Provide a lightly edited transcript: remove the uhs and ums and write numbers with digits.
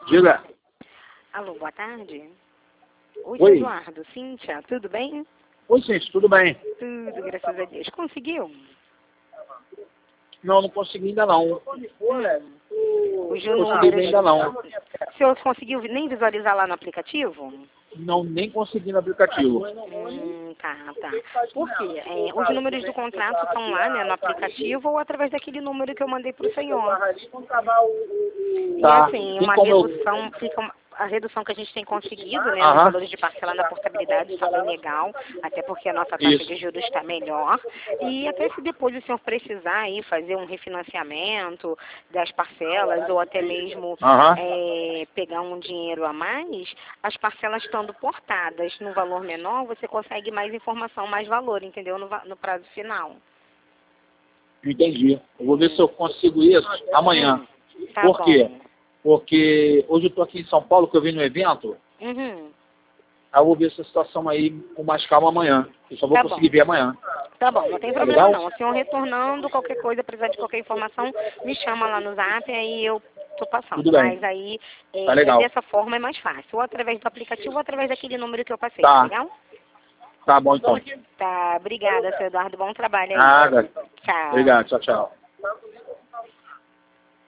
Diga. Alô, boa tarde. Oi, Oi. Eduardo, Cíntia, tudo bem? Oi, gente, tudo bem? Tudo, graças a Deus. Conseguiu? Não consegui ainda não. Os Consegui números. ver ainda não. O senhor conseguiu nem visualizar lá no aplicativo? Não, nem consegui no aplicativo. Tá. Por quê? Os números do contrato estão lá, né, no aplicativo ou através daquele número que eu mandei para o senhor. E Tá. assim, Tem uma como eu- redução, a redução que a gente tem conseguido, né, nos Aham. valores de parcela na portabilidade está bem legal, até porque a nossa taxa Isso. de juros está melhor. E até se depois o senhor precisar aí fazer um refinanciamento das parcelas ou até mesmo Aham. pegar um dinheiro a mais, as parcelas estando portadas no valor menor, você consegue mais informação, mais valor, entendeu? No prazo final. Entendi. Eu vou ver se eu consigo isso amanhã. Tá Por quê? bom. Porque hoje eu tô aqui em São Paulo, que eu vim no evento. Uhum. Aí eu vou ver essa situação aí com mais calma amanhã. Eu só vou Tá conseguir bom. ver amanhã. Tá bom, não tem Tá problema legal? não. O senhor retornando, qualquer coisa, precisar de qualquer informação, me chama lá no zap, aí eu tô passando. Tudo bem. Mas aí, Tá legal. dessa forma é mais fácil. Ou através do aplicativo ou através daquele número que eu passei, Tá. tá legal? Tá bom então. Tá, obrigada, seu Eduardo. Bom trabalho aí. Nada. Tchau. Obrigado. Tchau, tchau.